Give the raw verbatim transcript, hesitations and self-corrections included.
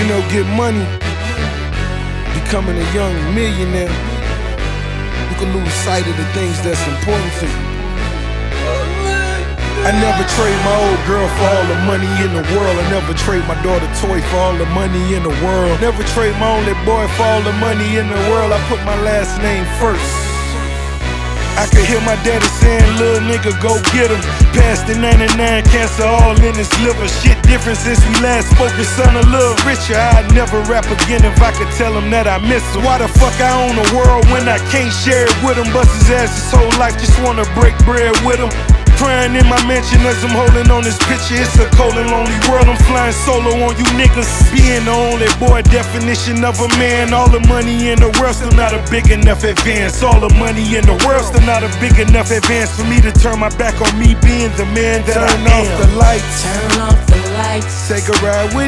You know, get money, becoming a young millionaire, you can lose sight of the things that's important to you. I never trade my old girl for all the money in the world. I never trade my daughter toy for all the money in the world. Never trade my only boy for all the money in the world. I put my last name first. I could hear my daddy saying, little nigga, go get him. Past the ninety-nine, cancer all in his liver. Shit different since we last spoke, his son a little richer. I'd never rap again if I could tell him that I miss him. Why the fuck I own the world when I can't share it with him? Bust his ass his whole life, just wanna break bread with him. Crying in my mansion as I'm holding on this picture. It's a cold and lonely world, I'm flying solo on you niggas. Being the only boy, definition of a man. All the money in the world, still not a big enough advance. All the money in the world, still not a big enough advance for me to turn my back on me being the man that I am. Turn off the lights, turn off the lights, take a ride with